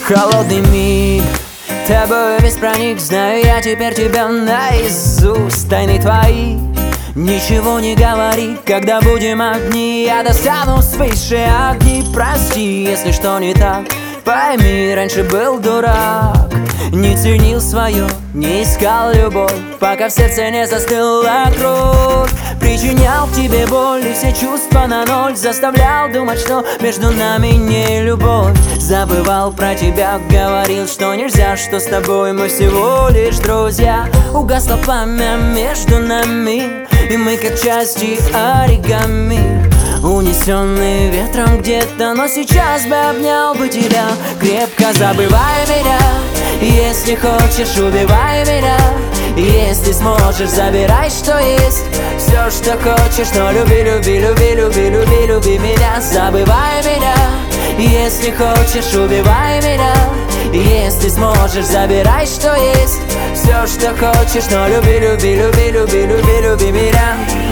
Холодный миг, тобой весь проник. Знаю я теперь тебя наизусть. Тайны твои, ничего не говори. Когда будем одни, я достану высшие огни. Прости, если что не так, пойми, раньше был дурак. Не ценил свое, не искал любовь, пока в сердце не застыла кровь. Причинял тебе боль и все чувства на ноль. Заставлял думать, что между нами не любовь. Забывал про тебя, говорил, что нельзя, что с тобой мы всего лишь друзья. Угасло пламя между нами, и мы как части оригами, унесенные ветром где-то. Но сейчас бы обнял бы тебя крепко. Забывай меня, если хочешь, убивай меня. Если сможешь, забирай, что есть, все, что хочешь. Но люби, люби, люби, люби, люби, люби меня. Забывай меня, если хочешь, убивай меня. Если сможешь, забирай, что есть, все, что хочешь. Но люби, люби, люби, люби, люби, люби меня.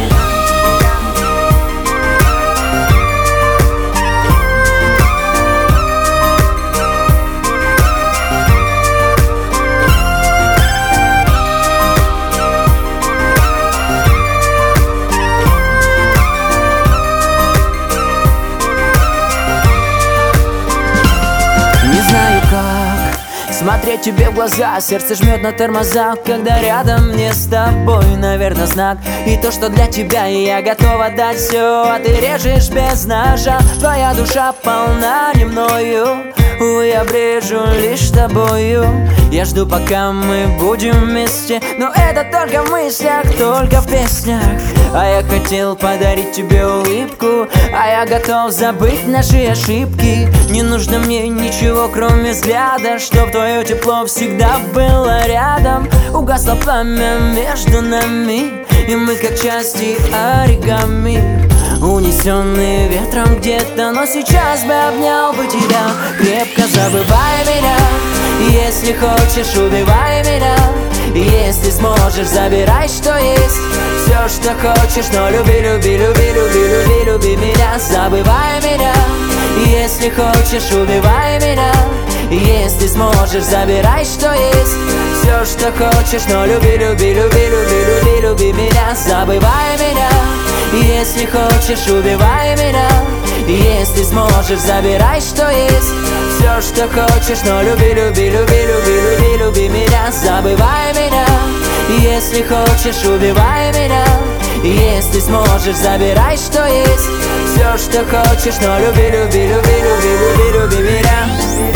Смотреть тебе в глаза, сердце жмет на тормозах, когда рядом не с тобой, наверное, знак. И то, что для тебя я готова дать все, а ты режешь без ножа. Твоя душа полна не мною, я брежу лишь тобою. Я жду, пока мы будем вместе, но это только в мыслях, только в песнях. А я хотел подарить тебе улыбку, а я готов забыть наши ошибки. Не нужно мне ничего, кроме взгляда, чтоб твое тепло всегда было рядом. Угасло пламя между нами, и мы как части оригами, унесенные ветром где-то. Но сейчас бы обнял бы тебя крепко. Забывай меня, если хочешь, убивай меня. Если сможешь, забирай, что есть, все, что хочешь. Но люби, люби, люби, люби, люби, люби меня. Забывай меня, если хочешь, убивай меня. Если сможешь, забирай, что есть, все, что хочешь. Но люби, люби, люби, люби, люби, люби меня. Забывай меня, если хочешь, убивай меня. Если сможешь, забирай, что есть, все, что хочешь. Но люби, люби, люби, люби, люби, люби меня. Забывай меня, если хочешь, убивай меня. Если сможешь, забирай, что есть, все, что хочешь. Но люби, люби, люби, люби, люби, люби меня.